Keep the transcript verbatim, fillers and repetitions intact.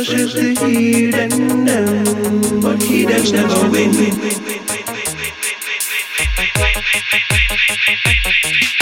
worships the heathen them, but heathens never win.